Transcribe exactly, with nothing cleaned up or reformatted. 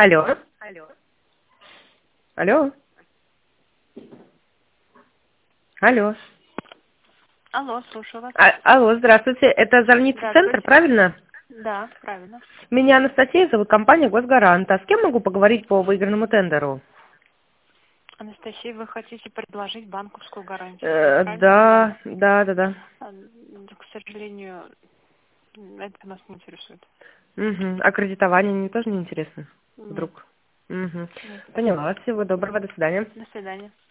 Алло. Алло. Алло. Алло, слушаю вас. А- алло, здравствуйте. Это Зорница Центр, Здравствуйте. правильно? Да, правильно. Меня Анастасия зовут, компания Госгарант. А с кем могу поговорить по выигранному тендеру? Анастасия, вы хотите предложить банковскую гарантию? Э, Правильно да, понимаю? да, да, да. А, да, К сожалению, это нас не интересует. Угу. А кредитование мне тоже не интересно? Нет, Вдруг? Угу. нет, спасибо. Поняла. Всего доброго. До свидания. До свидания.